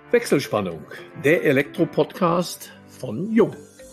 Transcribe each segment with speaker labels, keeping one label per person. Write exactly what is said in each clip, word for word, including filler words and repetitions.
Speaker 1: Wechselspannung, der Elektro-Podcast von Jung.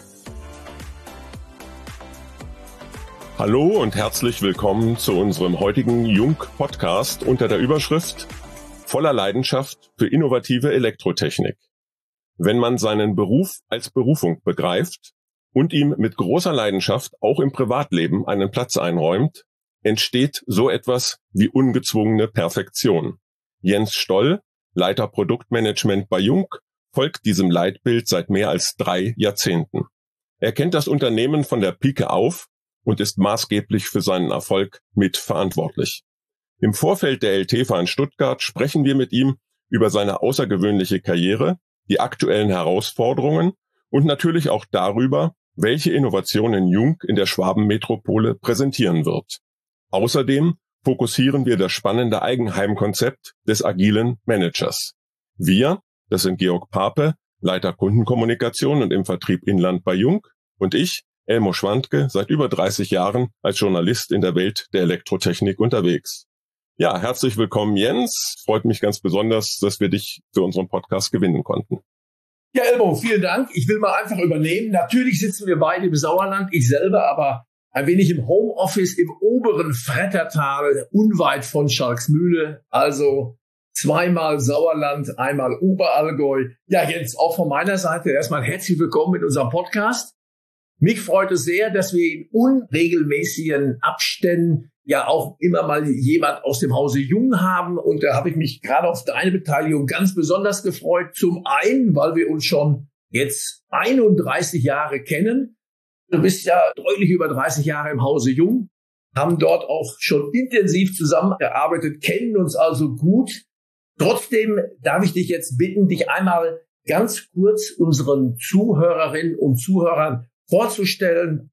Speaker 2: Hallo und herzlich willkommen zu unserem heutigen Jung-Podcast unter der Überschrift Voller Leidenschaft für innovative Elektrotechnik. Wenn man seinen Beruf als Berufung begreift und ihm mit großer Leidenschaft auch im Privatleben einen Platz einräumt, entsteht so etwas wie ungezwungene Perfektion. Jens Stoll, Leiter Produktmanagement bei Jung, folgt diesem Leitbild seit mehr als drei Jahrzehnten. Er kennt das Unternehmen von der Pike auf und ist maßgeblich für seinen Erfolg mitverantwortlich. Im Vorfeld der L T V in Stuttgart sprechen wir mit ihm über seine außergewöhnliche Karriere, die aktuellen Herausforderungen und natürlich auch darüber, welche Innovationen Jung in der Schwabenmetropole präsentieren wird. Außerdem fokussieren wir das spannende Eigenheimkonzept des agilen Managers. Wir, das sind Georg Pape, Leiter Kundenkommunikation und im Vertrieb Inland bei Jung, und ich, Elmo Schwandke, seit über dreißig Jahren als Journalist in der Welt der Elektrotechnik unterwegs. Ja, herzlich willkommen, Jens. Freut mich ganz besonders, dass wir dich für unseren Podcast gewinnen konnten.
Speaker 1: Ja, Elmo, vielen Dank. Ich will mal einfach übernehmen. Natürlich sitzen wir beide im Sauerland, ich selber aber ein wenig im Homeoffice im oberen Frettertal, unweit von Schalksmühle. Also zweimal Sauerland, einmal Oberallgäu. Ja, Jens, auch von meiner Seite erstmal herzlich willkommen in unserem Podcast. Mich freut es sehr, dass wir in unregelmäßigen Abständen ja auch immer mal jemand aus dem Hause Jung haben. Und da habe ich mich gerade auf deine Beteiligung ganz besonders gefreut. Zum einen, weil wir uns schon jetzt einunddreißig Jahre kennen. Du bist ja deutlich über dreißig Jahre im Hause Jung, haben dort auch schon intensiv zusammengearbeitet, kennen uns also gut. Trotzdem darf ich dich jetzt bitten, dich einmal ganz kurz unseren Zuhörerinnen und Zuhörern vorzustellen.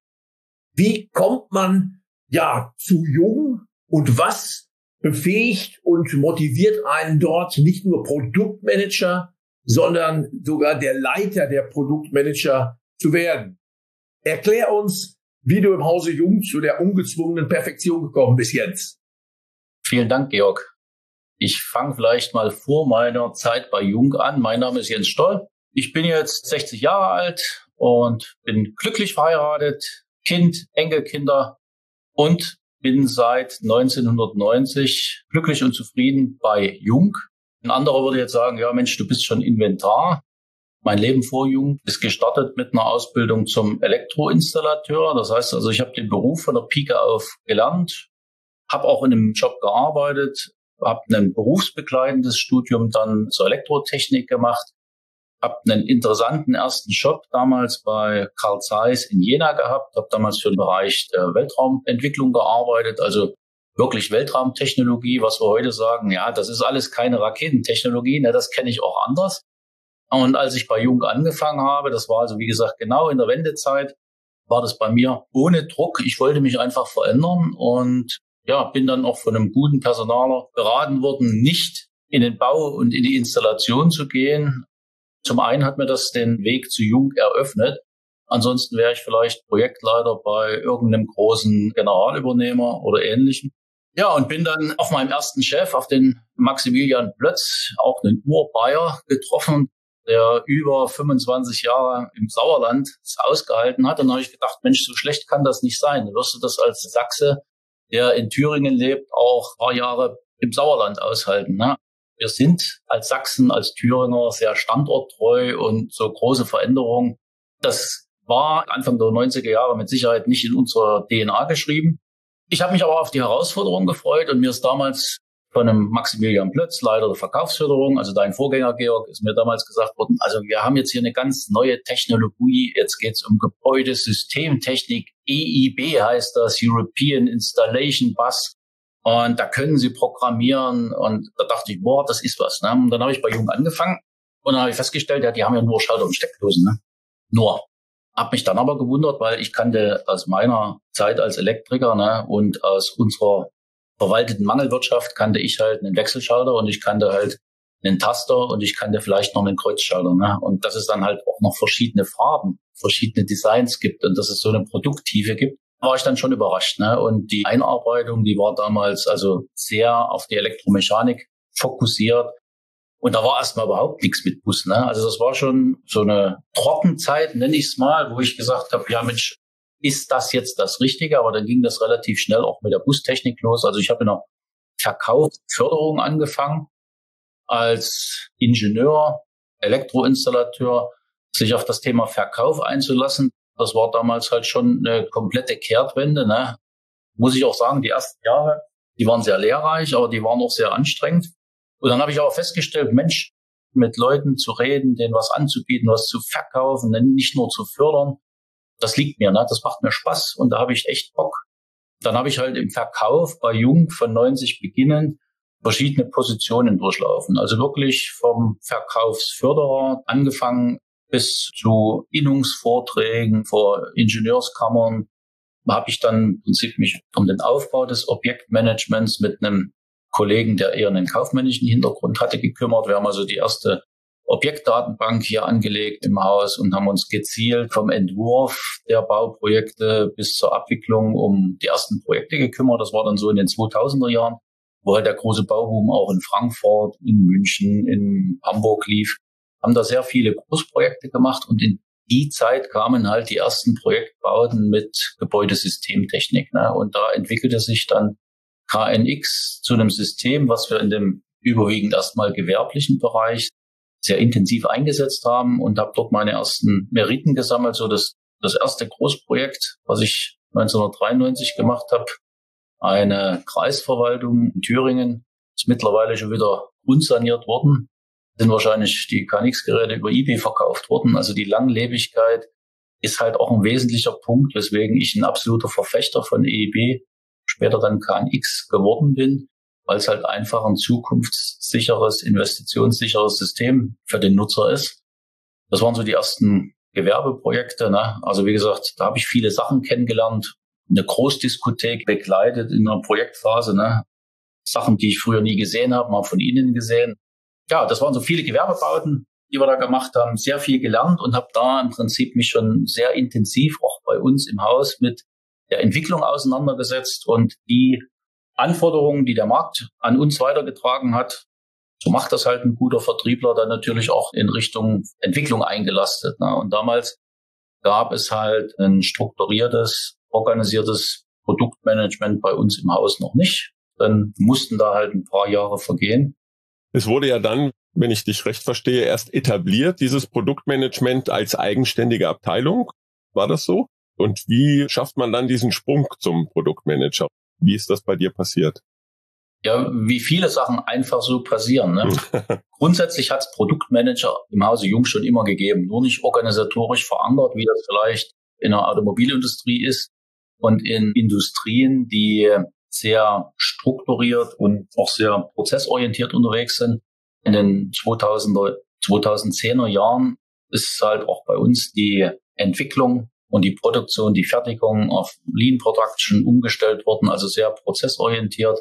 Speaker 1: Wie kommt man ja zu Jung und was befähigt und motiviert einen dort, nicht nur Produktmanager, sondern sogar der Leiter der Produktmanager zu werden? Erklär uns, wie du im Hause Jung zu der ungezwungenen Perfektion gekommen bist, Jens.
Speaker 3: Vielen Dank, Georg. Ich fange vielleicht mal vor meiner Zeit bei Jung an. Mein Name ist Jens Stoll. Ich bin jetzt sechzig Jahre alt und bin glücklich verheiratet, Kind, Enkelkinder und bin seit neunzehnhundertneunzig glücklich und zufrieden bei Jung. Ein anderer würde jetzt sagen, ja Mensch, du bist schon Inventar. Mein Leben vor Jung ist gestartet mit einer Ausbildung zum Elektroinstallateur. Das heißt also, ich habe den Beruf von der Pike auf gelernt, habe auch in einem Job gearbeitet, habe ein berufsbegleitendes Studium dann zur Elektrotechnik gemacht, habe einen interessanten ersten Job damals bei Carl Zeiss in Jena gehabt, habe damals für den Bereich der Weltraumentwicklung gearbeitet, also wirklich Weltraumtechnologie, was wir heute sagen, ja, das ist alles keine Raketentechnologie, ne, das kenne ich auch anders. Und als ich bei Jung angefangen habe, das war also wie gesagt genau in der Wendezeit, war das bei mir ohne Druck. Ich wollte mich einfach verändern und ja, bin dann auch von einem guten Personaler beraten worden, nicht in den Bau und in die Installation zu gehen. Zum einen hat mir das den Weg zu Jung eröffnet. Ansonsten wäre ich vielleicht Projektleiter bei irgendeinem großen Generalübernehmer oder Ähnlichem. Ja, und bin dann auf meinem ersten Chef, auf den Maximilian Plötz, auch einen Urbayer, getroffen, der über fünfundzwanzig Jahre im Sauerland ausgehalten hat. Und dann habe ich gedacht, Mensch, so schlecht kann das nicht sein. Du wirst du das als Sachse, der in Thüringen lebt, auch ein paar Jahre im Sauerland aushalten, ne? Wir sind als Sachsen, als Thüringer sehr standorttreu und so große Veränderungen. Das war Anfang der neunziger Jahre mit Sicherheit nicht in unserer D N A geschrieben. Ich habe mich aber auf die Herausforderung gefreut und mir ist damals von einem Maximilian Plötz, Leiter der Verkaufsförderung, also dein Vorgänger, Georg, ist mir damals gesagt worden, also wir haben jetzt hier eine ganz neue Technologie, jetzt geht es um Gebäudesystemtechnik, E I B heißt das, European Installation Bus, und da können Sie programmieren, und da dachte ich, boah, das ist was, ne? Und dann habe ich bei Jung angefangen und dann habe ich festgestellt, ja, die haben ja nur Schalter und Steckdosen, ne? Nur. Hab mich dann aber gewundert, weil ich kannte aus meiner Zeit als Elektriker, ne, und aus unserer verwalteten Mangelwirtschaft kannte ich halt einen Wechselschalter und ich kannte halt einen Taster und ich kannte vielleicht noch einen Kreuzschalter, ne? Und dass es dann halt auch noch verschiedene Farben, verschiedene Designs gibt und dass es so eine Produkttiefe gibt, war ich dann schon überrascht, ne? Und die Einarbeitung, die war damals also sehr auf die Elektromechanik fokussiert. Und da war erstmal überhaupt nichts mit Bus. Ne? Also das war schon so eine Trockenzeit, nenne ich es mal, wo ich gesagt habe, ja Mensch, ist das jetzt das Richtige? Aber dann ging das relativ schnell auch mit der Bustechnik los. Also ich habe in der Verkaufsförderung angefangen, als Ingenieur, Elektroinstallateur, sich auf das Thema Verkauf einzulassen. Das war damals halt schon eine komplette Kehrtwende. Ne? Muss ich auch sagen, die ersten Jahre, die waren sehr lehrreich, aber die waren auch sehr anstrengend. Und dann habe ich auch festgestellt, Mensch, mit Leuten zu reden, denen was anzubieten, was zu verkaufen, nicht nur zu fördern, das liegt mir, ne? Das macht mir Spaß und da habe ich echt Bock. Dann habe ich halt im Verkauf bei Jung von neunzig beginnend verschiedene Positionen durchlaufen. Also wirklich vom Verkaufsförderer angefangen bis zu Innungsvorträgen vor Ingenieurskammern. Da habe ich dann im Prinzip mich um den Aufbau des Objektmanagements mit einem Kollegen, der eher einen kaufmännischen Hintergrund hatte, gekümmert. Wir haben also die erste Objektdatenbank hier angelegt im Haus und haben uns gezielt vom Entwurf der Bauprojekte bis zur Abwicklung um die ersten Projekte gekümmert. Das war dann so in den zweitausender Jahren, wo halt der große Bauboom auch in Frankfurt, in München, in Hamburg lief. Haben da sehr viele Großprojekte gemacht und in die Zeit kamen halt die ersten Projektbauten mit Gebäudesystemtechnik. Ne? Und da entwickelte sich dann K N X zu einem System, was wir in dem überwiegend erstmal gewerblichen Bereich sehr intensiv eingesetzt haben und habe dort meine ersten Meriten gesammelt. So das, das erste Großprojekt, was ich neunzehnhundertdreiundneunzig gemacht habe, eine Kreisverwaltung in Thüringen, ist mittlerweile schon wieder unsaniert worden. Sind wahrscheinlich die K N X-Geräte über eBay verkauft worden. Also die Langlebigkeit ist halt auch ein wesentlicher Punkt, weswegen ich ein absoluter Verfechter von E E B, später dann K N X geworden bin, weil es halt einfach ein zukunftssicheres, investitionssicheres System für den Nutzer ist. Das waren so die ersten Gewerbeprojekte. Ne? Also wie gesagt, da habe ich viele Sachen kennengelernt, eine Großdiskothek begleitet in einer Projektphase. Ne? Sachen, die ich früher nie gesehen habe, mal von Ihnen gesehen. Ja, das waren so viele Gewerbebauten, die wir da gemacht haben, sehr viel gelernt und habe da im Prinzip mich schon sehr intensiv auch bei uns im Haus mit der Entwicklung auseinandergesetzt und die Anforderungen, die der Markt an uns weitergetragen hat, so macht das halt ein guter Vertriebler dann natürlich auch in Richtung Entwicklung eingelastet. Ne? Und damals gab es halt ein strukturiertes, organisiertes Produktmanagement bei uns im Haus noch nicht. Dann mussten da halt ein paar Jahre vergehen.
Speaker 2: Es wurde ja dann, wenn ich dich recht verstehe, erst etabliert, dieses Produktmanagement als eigenständige Abteilung. War das so? Und wie schafft man dann diesen Sprung zum Produktmanager? Wie ist das bei dir passiert?
Speaker 3: Ja, wie viele Sachen einfach so passieren. Ne? Grundsätzlich hat es Produktmanager im Hause Jung schon immer gegeben, nur nicht organisatorisch verankert, wie das vielleicht in der Automobilindustrie ist und in Industrien, die sehr strukturiert und auch sehr prozessorientiert unterwegs sind. In den zweitausender, zweitausendzehner Jahren ist halt auch bei uns die Entwicklung und die Produktion, die Fertigung auf Lean Production umgestellt worden, also sehr prozessorientiert.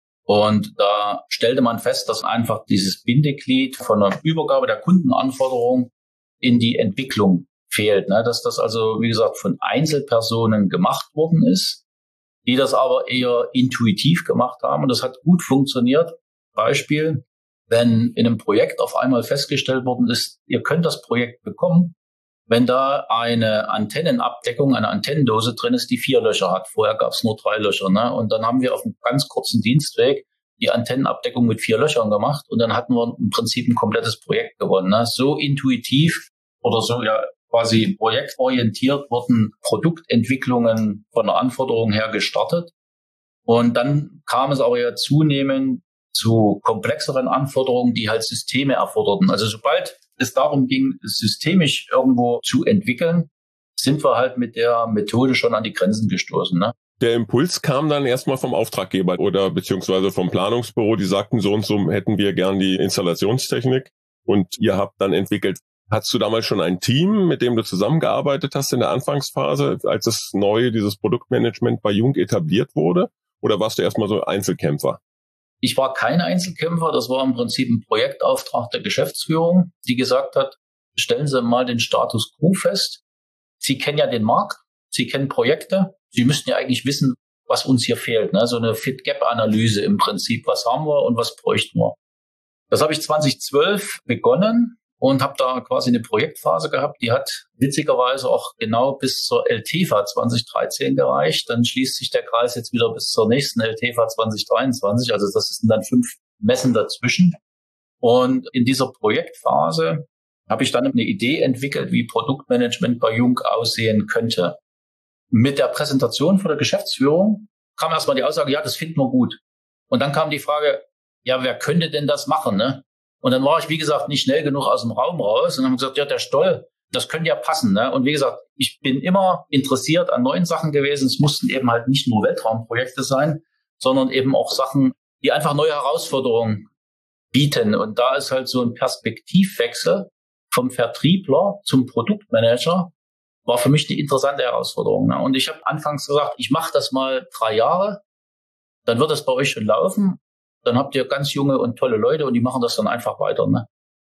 Speaker 3: Und da stellte man fest, dass einfach dieses Bindeglied von der Übergabe der Kundenanforderung in die Entwicklung fehlt. Ne? Dass das also, wie gesagt, von Einzelpersonen gemacht worden ist, die das aber eher intuitiv gemacht haben. Und das hat gut funktioniert. Beispiel, wenn in einem Projekt auf einmal festgestellt worden ist, ihr könnt das Projekt bekommen, wenn da eine Antennenabdeckung, eine Antennendose drin ist, die vier Löcher hat. Vorher gab es nur drei Löcher. Ne? Und dann haben wir auf einem ganz kurzen Dienstweg die Antennenabdeckung mit vier Löchern gemacht. Und dann hatten wir im Prinzip ein komplettes Projekt gewonnen. Ne? So intuitiv oder so ja quasi projektorientiert wurden Produktentwicklungen von der Anforderung her gestartet. Und dann kam es aber ja zunehmend zu komplexeren Anforderungen, die halt Systeme erforderten. Also sobald es darum ging, systemisch irgendwo zu entwickeln, sind wir halt mit der Methode schon an die Grenzen gestoßen. Ne?
Speaker 2: Der Impuls kam dann erstmal vom Auftraggeber oder beziehungsweise vom Planungsbüro, die sagten, so und so hätten wir gern die Installationstechnik und ihr habt dann entwickelt. Hattest du damals schon ein Team, mit dem du zusammengearbeitet hast in der Anfangsphase, als das neue, dieses Produktmanagement bei Jung etabliert wurde? Oder warst du erstmal so Einzelkämpfer?
Speaker 3: Ich war kein Einzelkämpfer, das war im Prinzip ein Projektauftrag der Geschäftsführung, die gesagt hat, stellen Sie mal den Status quo fest. Sie kennen ja den Markt, Sie kennen Projekte, Sie müssten ja eigentlich wissen, was uns hier fehlt. Ne? So eine Fit-Gap-Analyse im Prinzip, was haben wir und was bräuchten wir. Das habe ich zweitausendzwölf begonnen und habe da quasi eine Projektphase gehabt. Die hat witzigerweise auch genau bis zur LTEFA zweitausenddreizehn gereicht. Dann schließt sich der Kreis jetzt wieder bis zur nächsten LTEFA zweitausenddreiundzwanzig. Also das sind dann fünf Messen dazwischen. Und in dieser Projektphase habe ich dann eine Idee entwickelt, wie Produktmanagement bei Jung aussehen könnte. Mit der Präsentation von der Geschäftsführung kam erstmal die Aussage, ja, das finden wir gut. Und dann kam die Frage, ja, wer könnte denn das machen, ne? Und dann war ich, wie gesagt, nicht schnell genug aus dem Raum raus und haben gesagt, ja, der Stoll, das könnte ja passen, ne? Und wie gesagt, ich bin immer interessiert an neuen Sachen gewesen. Es mussten eben halt nicht nur Weltraumprojekte sein, sondern eben auch Sachen, die einfach neue Herausforderungen bieten. Und da ist halt so ein Perspektivwechsel vom Vertriebler zum Produktmanager, war für mich eine interessante Herausforderung. Ne? Und ich habe anfangs gesagt, ich mache das mal drei Jahre, dann wird das bei euch schon laufen. Dann habt ihr ganz junge und tolle Leute und die machen das dann einfach weiter. Ne?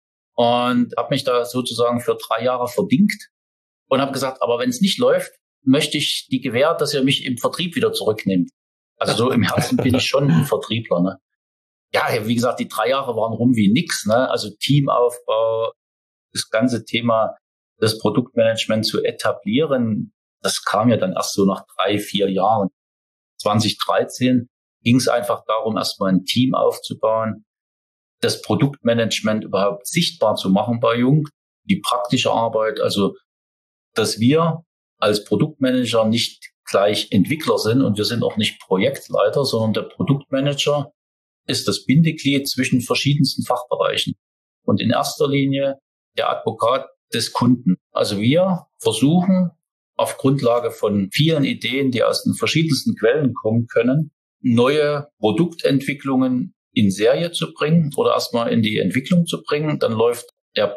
Speaker 3: Und habe mich da sozusagen für drei Jahre verdingt und habe gesagt, aber wenn es nicht läuft, möchte ich die Gewähr, dass ihr mich im Vertrieb wieder zurücknehmt. Also so im Herzen bin ich schon ein Vertriebler. Ne? Ja, wie gesagt, die drei Jahre waren rum wie nix. Ne? Also Teamaufbau, das ganze Thema das Produktmanagement zu etablieren, das kam ja dann erst so nach drei, vier Jahren. zweitausenddreizehn ging es einfach darum, erstmal ein Team aufzubauen, das Produktmanagement überhaupt sichtbar zu machen bei Jung, die praktische Arbeit, also dass wir als Produktmanager nicht gleich Entwickler sind und wir sind auch nicht Projektleiter, sondern der Produktmanager ist das Bindeglied zwischen verschiedensten Fachbereichen und in erster Linie der Advokat des Kunden. Also wir versuchen auf Grundlage von vielen Ideen, die aus den verschiedensten Quellen kommen können, neue Produktentwicklungen in Serie zu bringen oder erstmal in die Entwicklung zu bringen. Dann läuft der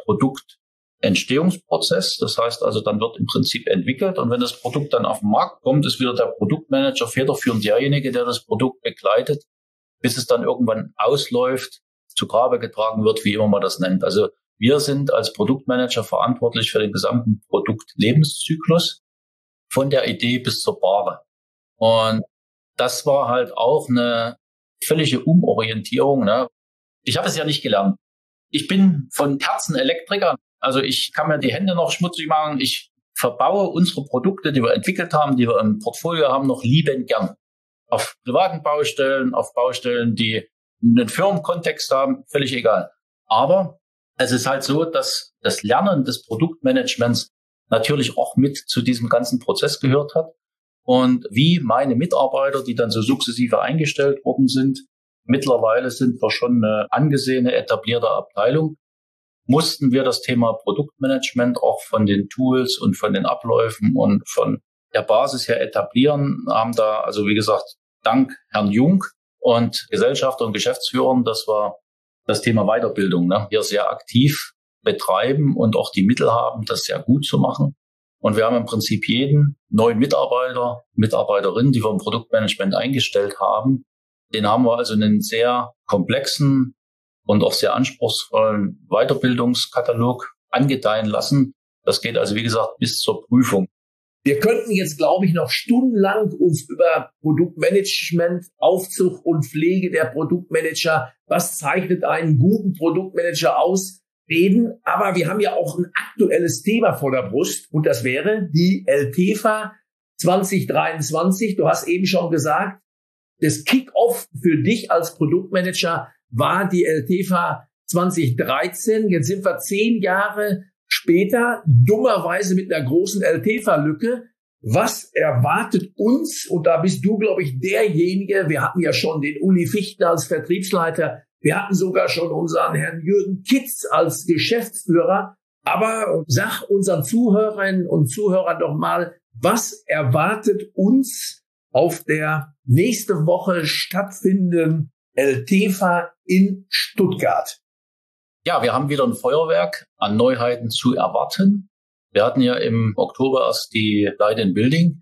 Speaker 3: Produktentstehungsprozess. Das heißt also, dann wird im Prinzip entwickelt. Und wenn das Produkt dann auf den Markt kommt, ist wieder der Produktmanager federführend derjenige, der das Produkt begleitet, bis es dann irgendwann ausläuft, zu Grabe getragen wird, wie immer man das nennt. Also wir sind als Produktmanager verantwortlich für den gesamten Produktlebenszyklus von der Idee bis zur Ware. Und das war halt auch eine völlige Umorientierung. Ne? Ich habe es ja nicht gelernt. Ich bin von Herzen Elektriker. Also ich kann mir die Hände noch schmutzig machen. Ich verbaue unsere Produkte, die wir entwickelt haben, die wir im Portfolio haben, noch liebend gern. Auf privaten Baustellen, auf Baustellen, die einen Firmenkontext haben, völlig egal. Aber es ist halt so, dass das Lernen des Produktmanagements natürlich auch mit zu diesem ganzen Prozess gehört hat. Und wie meine Mitarbeiter, die dann so sukzessive eingestellt worden sind, mittlerweile sind wir schon eine angesehene, etablierte Abteilung, mussten wir das Thema Produktmanagement auch von den Tools und von den Abläufen und von der Basis her etablieren, haben da, also wie gesagt, dank Herrn Jung und Gesellschafter und Geschäftsführern, das war das Thema Weiterbildung, ne, hier sehr aktiv betreiben und auch die Mittel haben, das sehr gut zu machen. Und wir haben im Prinzip jeden neuen Mitarbeiter, Mitarbeiterin, die wir im Produktmanagement eingestellt haben, den haben wir also einen sehr komplexen und auch sehr anspruchsvollen Weiterbildungskatalog angedeihen lassen. Das geht also, wie gesagt, bis zur Prüfung.
Speaker 1: Wir könnten jetzt, glaube ich, noch stundenlang uns über Produktmanagement, Aufzug und Pflege der Produktmanager, was zeichnet einen guten Produktmanager aus, reden. Aber wir haben ja auch ein aktuelles Thema vor der Brust und das wäre die LTEFA zwanzig dreiundzwanzig. Du hast eben schon gesagt, das Kick-Off für dich als Produktmanager war die LTEFA zwanzig dreizehn. Jetzt sind wir zehn Jahre später, dummerweise mit einer großen LTEFA-Lücke. Was erwartet uns? Und da bist du, glaube ich, derjenige. Wir hatten ja schon den Uli Fichtner als Vertriebsleiter. Wir hatten sogar schon unseren Herrn Jürgen Kitz als Geschäftsführer. Aber sag unseren Zuhörerinnen und Zuhörern doch mal, was erwartet uns auf der nächste Woche stattfindenden LTEFA in Stuttgart?
Speaker 3: Ja, wir haben wieder ein Feuerwerk an Neuheiten zu erwarten. Wir hatten ja im Oktober erst die Light in Building,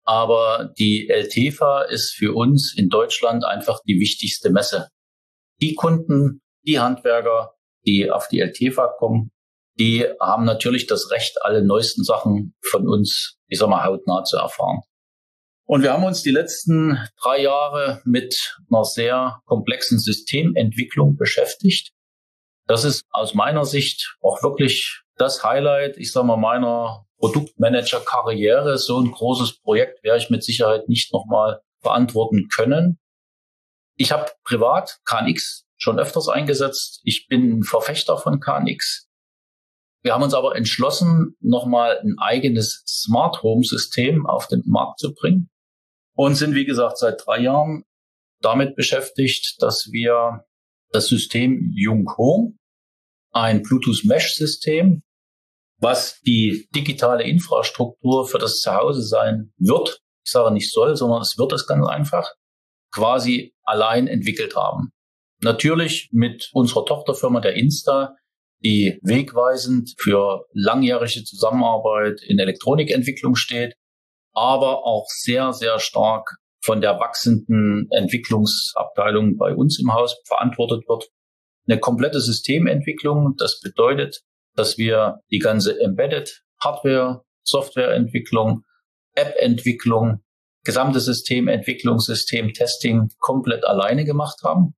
Speaker 3: aber die LTEFA ist für uns in Deutschland einfach die wichtigste Messe. Die Kunden, die Handwerker, die auf die LTEFA kommen, die haben natürlich das Recht, alle neuesten Sachen von uns, ich sag mal, hautnah zu erfahren. Und wir haben uns die letzten drei Jahre mit einer sehr komplexen Systementwicklung beschäftigt. Das ist aus meiner Sicht auch wirklich das Highlight, ich sage mal, meiner Produktmanager-Karriere. So ein großes Projekt werde ich mit Sicherheit nicht nochmal verantworten können. Ich habe privat K N X schon öfters eingesetzt. Ich bin ein Verfechter von K N X. Wir haben uns aber entschlossen, nochmal ein eigenes Smart Home System auf den Markt zu bringen und sind, wie gesagt, seit drei Jahren damit beschäftigt, dass wir das System Jung Home, ein Bluetooth Mesh System, was die digitale Infrastruktur für das Zuhause sein wird, ich sage nicht soll, sondern es wird es ganz einfach, quasi allein entwickelt haben. Natürlich mit unserer Tochterfirma der Insta, die wegweisend für langjährige Zusammenarbeit in Elektronikentwicklung steht, aber auch sehr, sehr stark von der wachsenden Entwicklungsabteilung bei uns im Haus verantwortet wird. Eine komplette Systementwicklung, das bedeutet, dass wir die ganze Embedded Hardware, Softwareentwicklung, App-Entwicklung, gesamte Systementwicklung, Systemtesting komplett alleine gemacht haben.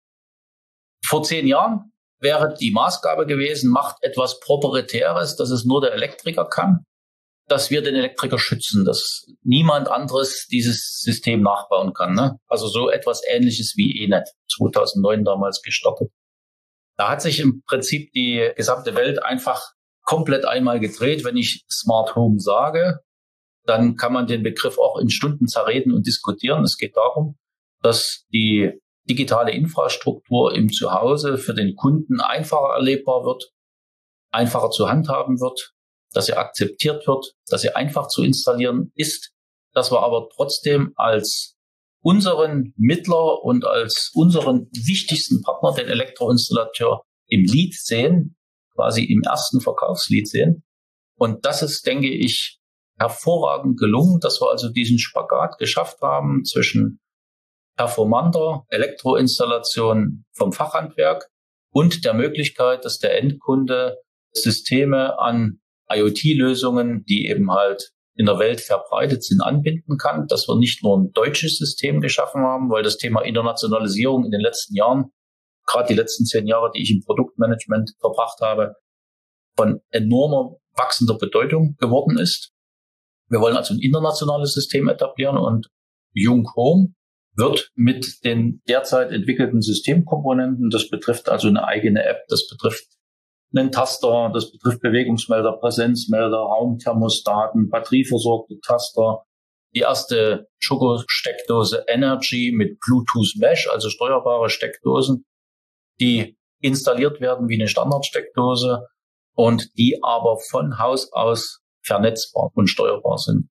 Speaker 3: Vor zehn Jahren wäre die Maßgabe gewesen, macht etwas Proprietäres, dass es nur der Elektriker kann, dass wir den Elektriker schützen, dass niemand anderes dieses System nachbauen kann. Ne? Also so etwas Ähnliches wie E N E T, zweitausendneun damals gestartet. Da hat sich im Prinzip die gesamte Welt einfach komplett einmal gedreht. Wenn ich Smart Home sage, dann kann man den Begriff auch in Stunden zerreden und diskutieren. Es geht darum, dass die digitale Infrastruktur im Zuhause für den Kunden einfacher erlebbar wird, einfacher zu handhaben wird, dass sie akzeptiert wird, dass sie einfach zu installieren ist, dass wir aber trotzdem als unseren Mittler und als unseren wichtigsten Partner, den Elektroinstallateur, im Lead sehen, quasi im ersten Verkaufslead sehen. Und das ist, denke ich, hervorragend gelungen, dass wir also diesen Spagat geschafft haben zwischen performanter Elektroinstallation vom Fachhandwerk und der Möglichkeit, dass der Endkunde Systeme an IoT-Lösungen, die eben halt in der Welt verbreitet sind, anbinden kann, dass wir nicht nur ein deutsches System geschaffen haben, weil das Thema Internationalisierung in den letzten Jahren, gerade die letzten zehn Jahre, die ich im Produktmanagement verbracht habe, von enormer wachsender Bedeutung geworden ist. Wir wollen also ein internationales System etablieren und Jung Home wird mit den derzeit entwickelten Systemkomponenten, das betrifft also eine eigene App, das betrifft einen Taster, das betrifft Bewegungsmelder, Präsenzmelder, Raumthermostaten, batterieversorgte Taster, die erste Schoko-Steckdose Energy mit Bluetooth Mesh, also steuerbare Steckdosen, die installiert werden wie eine Standardsteckdose und die aber von Haus aus vernetzbar und steuerbar sind.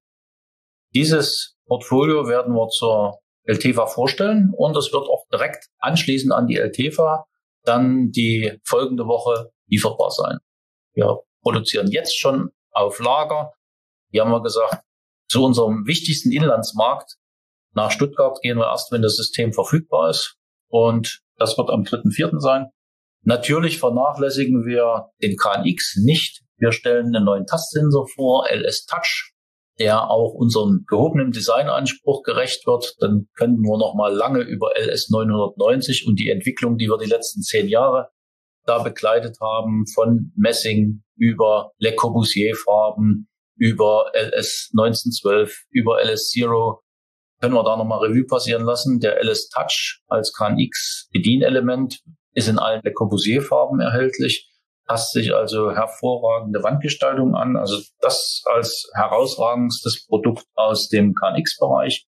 Speaker 3: Dieses Portfolio werden wir zur L T V A vorstellen und es wird auch direkt anschließend an die L T V A dann die folgende Woche lieferbar sein. Wir produzieren jetzt schon auf Lager. Hier haben wir gesagt, zu unserem wichtigsten Inlandsmarkt nach Stuttgart gehen wir erst, wenn das System verfügbar ist. Und das wird am dritten vierten sein. Natürlich vernachlässigen wir den K N X nicht. Wir stellen einen neuen Tastsensor vor, L S Touch, der auch unserem gehobenen Designanspruch gerecht wird. Dann können wir noch mal lange über L S neunhundertneunzig und die Entwicklung, die wir die letzten zehn Jahre da begleitet haben, von Messing über Le Corbusier-Farben, über L S neunzehnhundertzwölf, über L S Zero, können wir da nochmal Revue passieren lassen. Der L S Touch als K N X Bedienelement ist in allen Le Corbusier-Farben erhältlich, passt sich also hervorragende Wandgestaltung an. Also das als herausragendstes Produkt aus dem K N X-Bereich.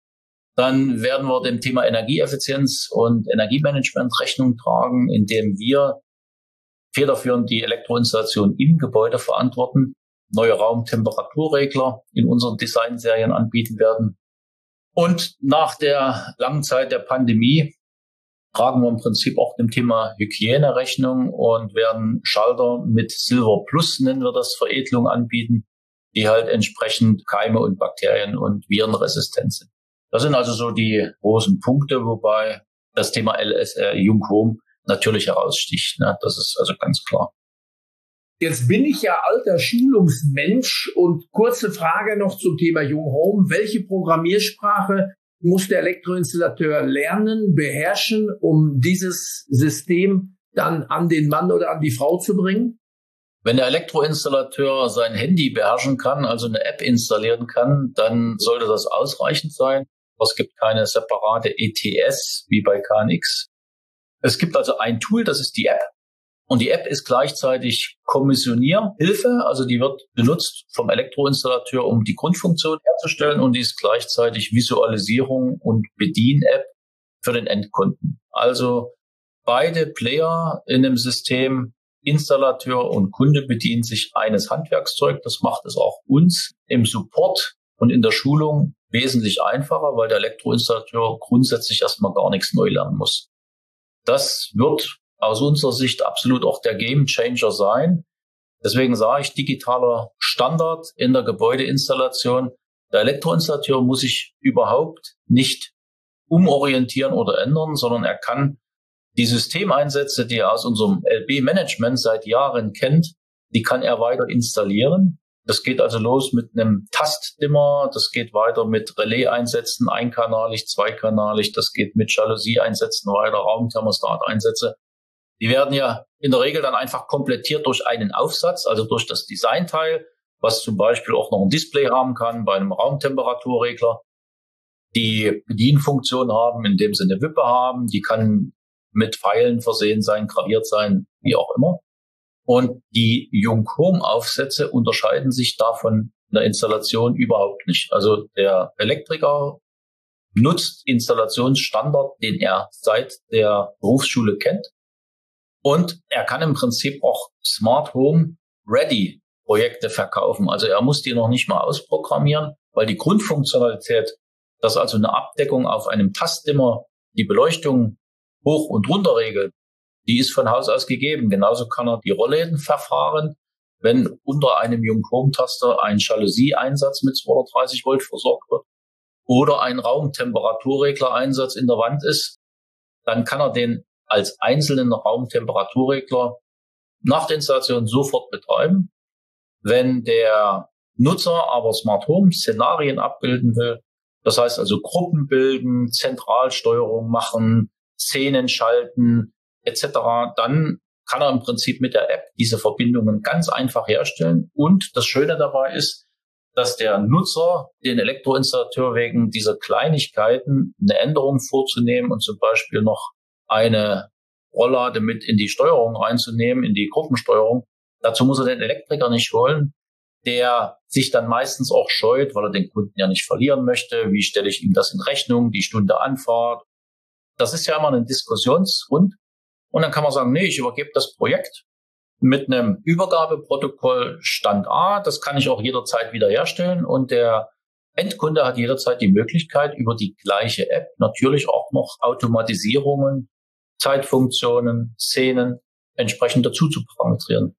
Speaker 3: Dann werden wir dem Thema Energieeffizienz und Energiemanagement Rechnung tragen, indem wir federführend die Elektroinstallation im Gebäude verantworten, neue Raumtemperaturregler in unseren Designserien anbieten werden. Und nach der langen Zeit der Pandemie tragen wir im Prinzip auch dem Thema Hygiene Rechnung und werden Schalter mit Silver Plus, nennen wir das, Veredelung anbieten, die halt entsprechend Keime und Bakterien und Viren resistent sind. Das sind also so die großen Punkte, wobei das Thema L S R Jung Home natürlich heraussticht. Ne? Das ist also ganz klar.
Speaker 1: Jetzt bin ich ja alter Schulungsmensch und kurze Frage noch zum Thema Jung Home. Welche Programmiersprache muss der Elektroinstallateur lernen, beherrschen, um dieses System dann an den Mann oder an die Frau zu bringen?
Speaker 3: Wenn der Elektroinstallateur sein Handy beherrschen kann, also eine App installieren kann, dann sollte das ausreichend sein. Es gibt keine separate E T S wie bei K N X. Es gibt also ein Tool, das ist die App. Und die App ist gleichzeitig Kommissionierhilfe, also die wird benutzt vom Elektroinstallateur, um die Grundfunktion herzustellen, und die ist gleichzeitig Visualisierung und Bedien-App für den Endkunden. Also beide Player in dem System, Installateur und Kunde, bedienen sich eines Handwerkszeug. Das macht es auch uns im Support und in der Schulung wesentlich einfacher, weil der Elektroinstallateur grundsätzlich erstmal gar nichts neu lernen muss. Das wird aus unserer Sicht absolut auch der Gamechanger sein. Deswegen sage ich, digitaler Standard in der Gebäudeinstallation. Der Elektroinstallateur muss sich überhaupt nicht umorientieren oder ändern, sondern er kann die Systemeinsätze, die er aus unserem L B-Management seit Jahren kennt, die kann er weiter installieren. Das geht also los mit einem Tastdimmer, das geht weiter mit Relais-Einsätzen, einkanalig, zweikanalig, das geht mit Jalousie-Einsätzen weiter, Raumthermostat-Einsätze. Die werden ja in der Regel dann einfach komplettiert durch einen Aufsatz, also durch das Designteil, was zum Beispiel auch noch ein Display haben kann bei einem Raumtemperaturregler. Die Bedienfunktion haben, indem sie eine Wippe haben, die kann mit Pfeilen versehen sein, graviert sein, wie auch immer. Und die Jung-Home-Aufsätze unterscheiden sich davon in der Installation überhaupt nicht. Also der Elektriker nutzt Installationsstandard, den er seit der Berufsschule kennt. Und er kann im Prinzip auch Smart Home Ready Projekte verkaufen. Also er muss die noch nicht mal ausprogrammieren, weil die Grundfunktionalität, dass also eine Abdeckung auf einem Tastdimmer die Beleuchtung hoch und runter regelt, die ist von Haus aus gegeben. Genauso kann er die Rollläden verfahren, wenn unter einem Jung-Home-Taster ein Jalousie-Einsatz mit zweihundertdreißig Volt versorgt wird oder ein Raumtemperaturregler-Einsatz in der Wand ist, dann kann er den als einzelnen Raumtemperaturregler nach der Installation sofort betreiben. Wenn der Nutzer aber Smart Home Szenarien abbilden will, das heißt also Gruppen bilden, Zentralsteuerung machen, Szenen schalten et cetera, dann kann er im Prinzip mit der App diese Verbindungen ganz einfach herstellen. Und das Schöne dabei ist, dass der Nutzer den Elektroinstallateur wegen dieser Kleinigkeiten eine Änderung vorzunehmen und zum Beispiel noch eine Rolllade mit in die Steuerung reinzunehmen, in die Gruppensteuerung. Dazu muss er den Elektriker nicht holen, der sich dann meistens auch scheut, weil er den Kunden ja nicht verlieren möchte. Wie stelle ich ihm das in Rechnung? Die Stunde Anfahrt. Das ist ja immer ein Diskussionsgrund. Und dann kann man sagen, nee, ich übergebe das Projekt mit einem Übergabeprotokoll Stand A. Das kann ich auch jederzeit wiederherstellen. Und der Endkunde hat jederzeit die Möglichkeit, über die gleiche App natürlich auch noch Automatisierungen, Zeitfunktionen, Szenen entsprechend dazu zu parametrieren.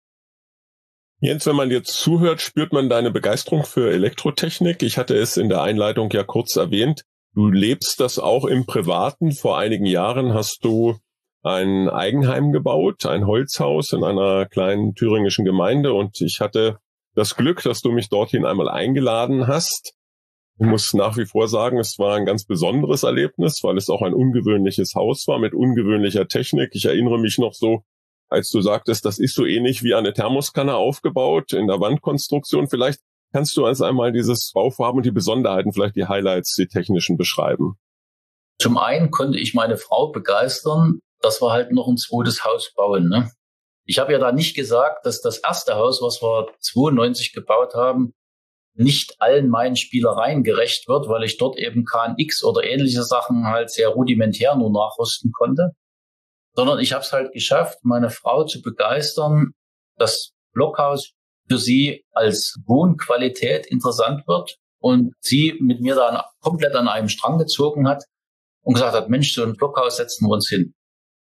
Speaker 2: Jens, wenn man jetzt zuhört, spürt man deine Begeisterung für Elektrotechnik. Ich hatte es in der Einleitung ja kurz erwähnt. Du lebst das auch im Privaten. Vor einigen Jahren hast du ein Eigenheim gebaut, ein Holzhaus in einer kleinen thüringischen Gemeinde. Und ich hatte das Glück, dass du mich dorthin einmal eingeladen hast. Ich muss nach wie vor sagen, es war ein ganz besonderes Erlebnis, weil es auch ein ungewöhnliches Haus war mit ungewöhnlicher Technik. Ich erinnere mich noch so, als du sagtest, das ist so ähnlich wie eine Thermoskanne aufgebaut in der Wandkonstruktion. Vielleicht kannst du uns einmal dieses Bauvorhaben und die Besonderheiten, vielleicht die Highlights, die technischen beschreiben.
Speaker 3: Zum einen konnte ich meine Frau begeistern, dass wir halt noch ein zweites Haus bauen. Ne? Ich habe ja da nicht gesagt, dass das erste Haus, was wir zweiundneunzig gebaut haben, nicht allen meinen Spielereien gerecht wird, weil ich dort eben K N X oder ähnliche Sachen halt sehr rudimentär nur nachrüsten konnte. Sondern ich habe es halt geschafft, meine Frau zu begeistern, dass Blockhaus für sie als Wohnqualität interessant wird und sie mit mir da komplett an einem Strang gezogen hat und gesagt hat, Mensch, so ein Blockhaus setzen wir uns hin.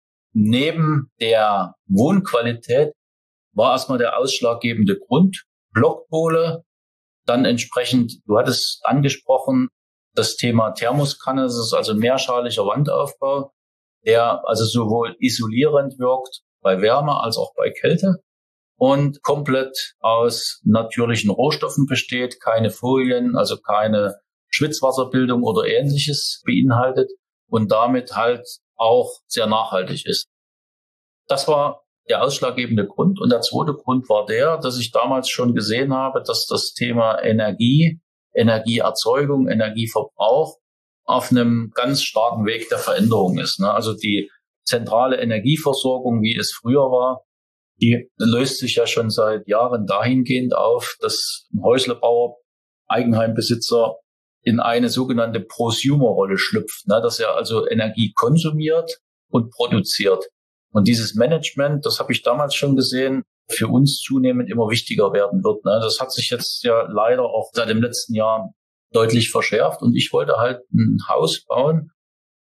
Speaker 3: Neben der Wohnqualität war erstmal der ausschlaggebende Grund Blockpole, dann entsprechend, du hattest angesprochen, das Thema Thermoskanne, das ist also ein mehrschaliger Wandaufbau, der also sowohl isolierend wirkt bei Wärme als auch bei Kälte und komplett aus natürlichen Rohstoffen besteht, keine Folien, also keine Schwitzwasserbildung oder Ähnliches beinhaltet und damit halt auch sehr nachhaltig ist. Das war der ausschlaggebende Grund. Und der zweite Grund war der, dass ich damals schon gesehen habe, dass das Thema Energie, Energieerzeugung, Energieverbrauch auf einem ganz starken Weg der Veränderung ist. Also die zentrale Energieversorgung, wie es früher war, die löst sich ja schon seit Jahren dahingehend auf, dass ein Häuslebauer, Eigenheimbesitzer in eine sogenannte Prosumer-Rolle schlüpft, dass er also Energie konsumiert und produziert. Und dieses Management, das habe ich damals schon gesehen, für uns zunehmend immer wichtiger werden wird. Das hat sich jetzt ja leider auch seit dem letzten Jahr deutlich verschärft. Und ich wollte halt ein Haus bauen,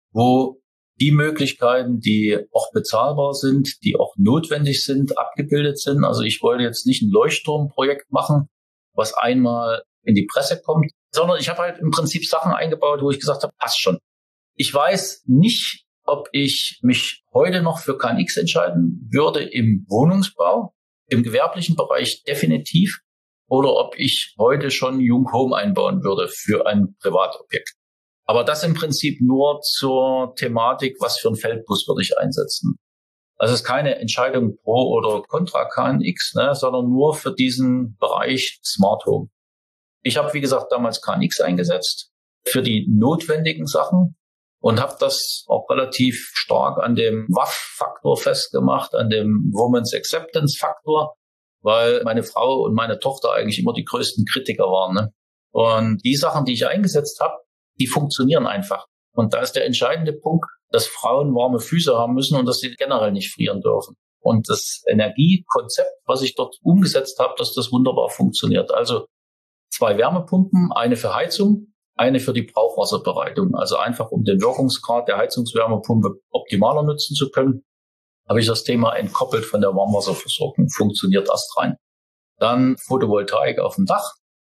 Speaker 3: wo die Möglichkeiten, die auch bezahlbar sind, die auch notwendig sind, abgebildet sind. Also ich wollte jetzt nicht ein Leuchtturmprojekt machen, was einmal in die Presse kommt, sondern ich habe halt im Prinzip Sachen eingebaut, wo ich gesagt habe, passt schon. Ich weiß nicht, ob ich mich heute noch für K N X entscheiden würde im Wohnungsbau, im gewerblichen Bereich definitiv, oder ob ich heute schon Jung Home einbauen würde für ein Privatobjekt. Aber das im Prinzip nur zur Thematik, was für ein Feldbus würde ich einsetzen. Also es ist keine Entscheidung pro oder contra K N X, ne, sondern nur für diesen Bereich Smart Home. Ich habe, wie gesagt, damals K N X eingesetzt für die notwendigen Sachen und habe das auch relativ stark an dem W A F-Faktor festgemacht, an dem Women's Acceptance-Faktor, weil meine Frau und meine Tochter eigentlich immer die größten Kritiker waren. Ne? Und die Sachen, die ich eingesetzt habe, die funktionieren einfach. Und da ist der entscheidende Punkt, dass Frauen warme Füße haben müssen und dass sie generell nicht frieren dürfen. Und das Energiekonzept, was ich dort umgesetzt habe, dass das wunderbar funktioniert. Also zwei Wärmepumpen, eine für Heizung, eine für die Brauchwasserbereitung. Also einfach, um den Wirkungsgrad der Heizungswärmepumpe optimaler nutzen zu können, habe ich das Thema entkoppelt von der Warmwasserversorgung. Funktioniert erst rein. Dann Photovoltaik auf dem Dach.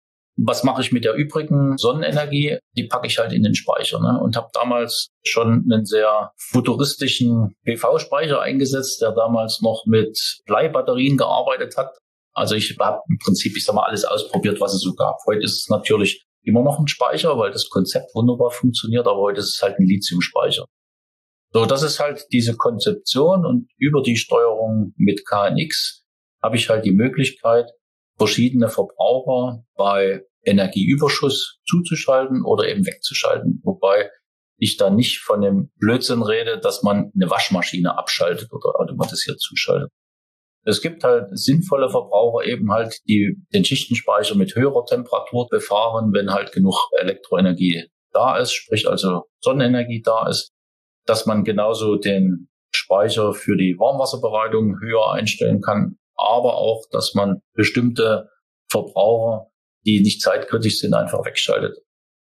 Speaker 3: Was mache ich mit der übrigen Sonnenenergie? Die packe ich halt in den Speicher, ne? Und habe damals schon einen sehr futuristischen P V-Speicher eingesetzt, der damals noch mit Bleibatterien gearbeitet hat. Also ich habe im Prinzip, ich sag mal, alles ausprobiert, was es so gab. Heute ist es natürlich immer noch ein Speicher, weil das Konzept wunderbar funktioniert, aber heute ist es halt ein Lithiumspeicher. So, das ist halt diese Konzeption, und über die Steuerung mit K N X habe ich halt die Möglichkeit, verschiedene Verbraucher bei Energieüberschuss zuzuschalten oder eben wegzuschalten. Wobei ich da nicht von dem Blödsinn rede, dass man eine Waschmaschine abschaltet oder automatisiert zuschaltet. Es gibt halt sinnvolle Verbraucher eben halt, die den Schichtenspeicher mit höherer Temperatur befahren, wenn halt genug Elektroenergie da ist, sprich also Sonnenenergie da ist, dass man genauso den Speicher für die Warmwasserbereitung höher einstellen kann, aber auch, dass man bestimmte Verbraucher, die nicht zeitkritisch sind, einfach wegschaltet.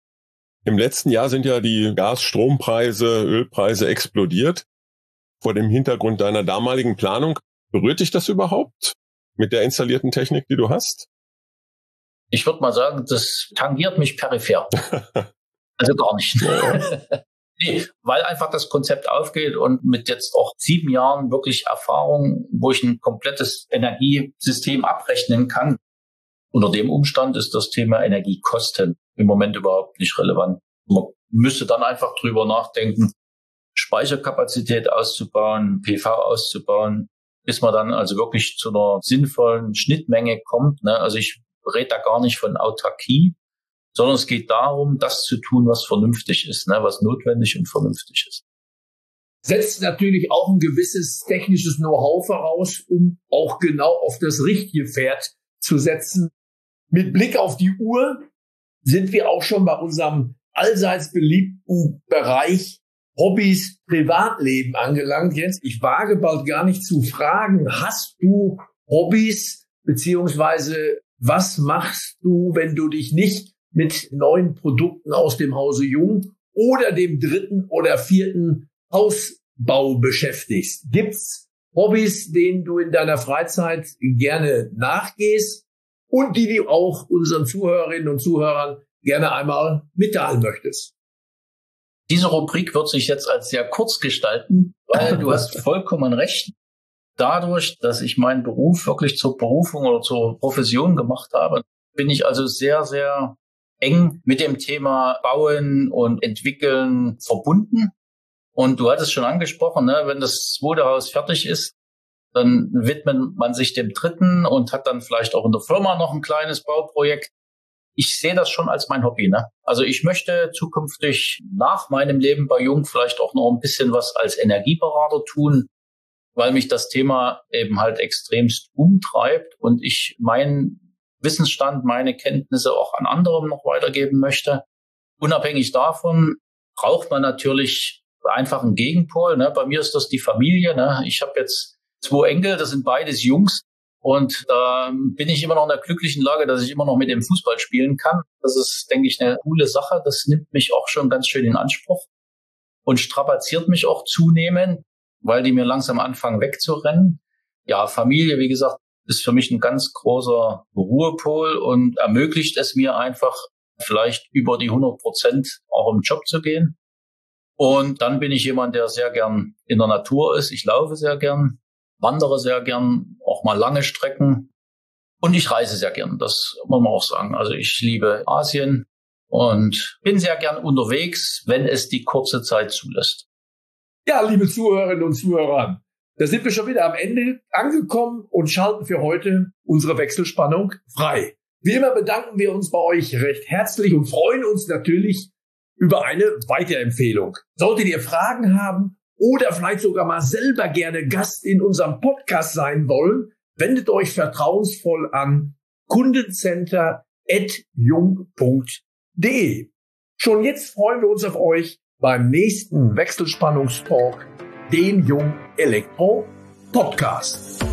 Speaker 2: Im letzten Jahr sind ja die Gas-, Strompreise, Ölpreise explodiert. Vor dem Hintergrund deiner damaligen Planung, berührt dich das überhaupt mit der installierten Technik, die du hast?
Speaker 3: Ich würde mal sagen, das tangiert mich peripher. Also gar nicht. Ja. Nee, weil einfach das Konzept aufgeht und mit jetzt auch sieben Jahren wirklich Erfahrung, wo ich ein komplettes Energiesystem abrechnen kann. Unter dem Umstand ist das Thema Energiekosten im Moment überhaupt nicht relevant. Man müsste dann einfach drüber nachdenken, Speicherkapazität auszubauen, P V auszubauen, bis man dann also wirklich zu einer sinnvollen Schnittmenge kommt. Ne? Also ich rede da gar nicht von Autarkie, sondern es geht darum, das zu tun, was vernünftig ist, ne? Was notwendig und vernünftig ist.
Speaker 1: Setzt natürlich auch ein gewisses technisches Know-how voraus, um auch genau auf das richtige Pferd zu setzen. Mit Blick auf die Uhr sind wir auch schon bei unserem allseits beliebten Bereich Hobbys, Privatleben angelangt. Jens, ich wage bald gar nicht zu fragen, hast du Hobbys, beziehungsweise was machst du, wenn du dich nicht mit neuen Produkten aus dem Hause Jung oder dem dritten oder vierten Hausbau beschäftigst? Gibt's Hobbys, denen du in deiner Freizeit gerne nachgehst und die du auch unseren Zuhörerinnen und Zuhörern gerne einmal mitteilen möchtest?
Speaker 3: Diese Rubrik wird sich jetzt als sehr kurz gestalten, weil du hast vollkommen recht. Dadurch, dass ich meinen Beruf wirklich zur Berufung oder zur Profession gemacht habe, bin ich also sehr, sehr eng mit dem Thema Bauen und Entwickeln verbunden. Und du hattest schon angesprochen, ne, wenn das zweite Haus fertig ist, Dann widmet man sich dem dritten und hat dann vielleicht auch in der Firma noch ein kleines Bauprojekt. Ich sehe das schon als mein Hobby, ne? Also ich möchte zukünftig nach meinem Leben bei Jung vielleicht auch noch ein bisschen was als Energieberater tun, weil mich das Thema eben halt extremst umtreibt und ich meinen Wissensstand, meine Kenntnisse auch an anderen noch weitergeben möchte. Unabhängig davon braucht man natürlich einfach einen Gegenpol, ne? Bei mir ist das die Familie, ne? Ich habe jetzt zwei Enkel, das sind beides Jungs. Und da bin ich immer noch in der glücklichen Lage, dass ich immer noch mit dem Fußball spielen kann. Das ist, denke ich, eine coole Sache. Das nimmt mich auch schon ganz schön in Anspruch und strapaziert mich auch zunehmend, weil die mir langsam anfangen wegzurennen. Ja, Familie, wie gesagt, ist für mich ein ganz großer Ruhepol und ermöglicht es mir einfach, vielleicht über die hundert Prozent auch im Job zu gehen. Und dann bin ich jemand, der sehr gern in der Natur ist. Ich laufe sehr gern, wandere sehr gern, auch mal lange Strecken. Und ich reise sehr gern, das muss man auch sagen. Also ich liebe Asien und bin sehr gern unterwegs, wenn es die kurze Zeit zulässt.
Speaker 1: Ja, liebe Zuhörerinnen und Zuhörer, da sind wir schon wieder am Ende angekommen und schalten für heute unsere Wechselspannung frei. Wie immer bedanken wir uns bei euch recht herzlich und freuen uns natürlich über eine Weiterempfehlung. Solltet ihr Fragen haben oder vielleicht sogar mal selber gerne Gast in unserem Podcast sein wollen, wendet euch vertrauensvoll an kundencenter at jung punkt de. Schon jetzt freuen wir uns auf euch beim nächsten Wechselspannungstalk, den Jung Elektro Podcast.